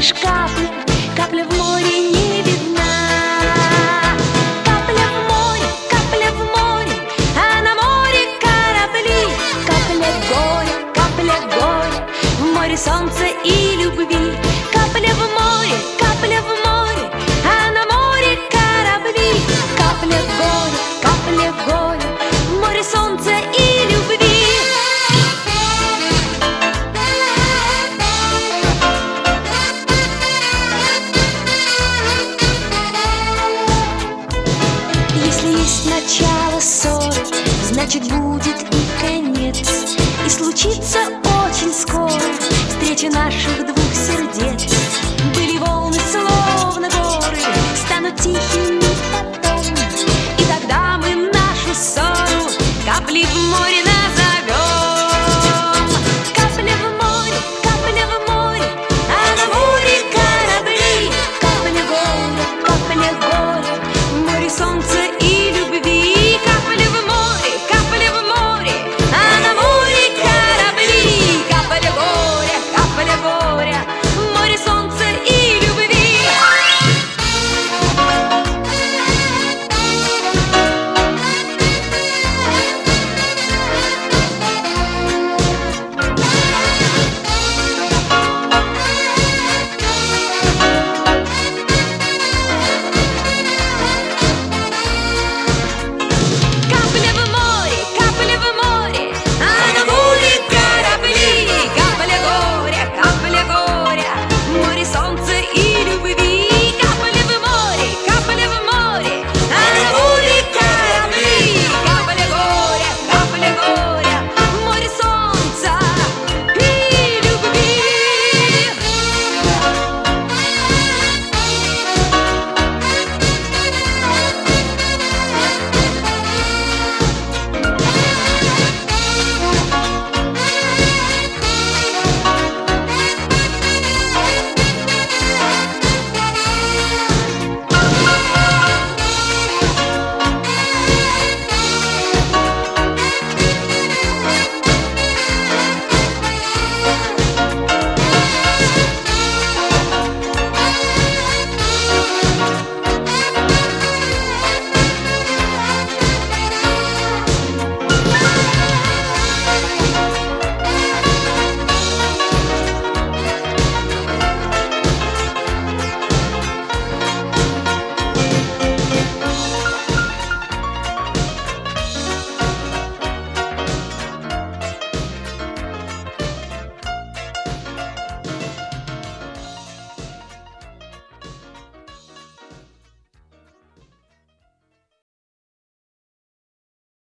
лишь капля, капля в море не видна. Капля в море, а на море корабли. Капля горя, в море солнца и любви. Капля в море, а на море корабли. Капля горя, в море солнца и любви. Если есть начало ссоры, значит будет и конец, и случится